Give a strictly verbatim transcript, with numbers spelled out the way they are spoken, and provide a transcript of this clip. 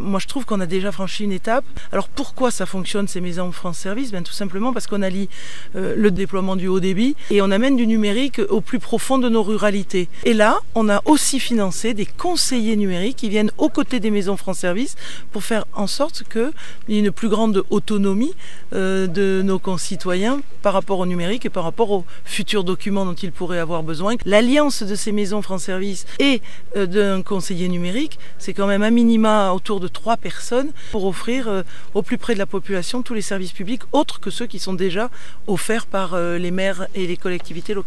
moi je trouve qu'on a déjà franchi une étape. Alors pourquoi ça fonctionne ces maisons France Service? Ben, tout simplement parce qu'on allie euh, le déploiement du haut débit et on amène du numérique au plus profond de nos ruralités. Et là, on a aussi financé des conseillers numériques qui viennent aux côtés des maisons France Service pour faire en sorte qu'il y ait une plus grande autonomie euh, de nos concitoyens par rapport au numérique et par rapport aux futurs documents dont ils pourraient avoir besoin. L'alliance de ces maisons France Service et euh, d'un conseiller numérique, c'est quand même un minima autour de trois personnes pour offrir euh, au plus près de la population tous les services publics autres que ceux qui sont déjà offerts par euh, les maires et les collectivités locales.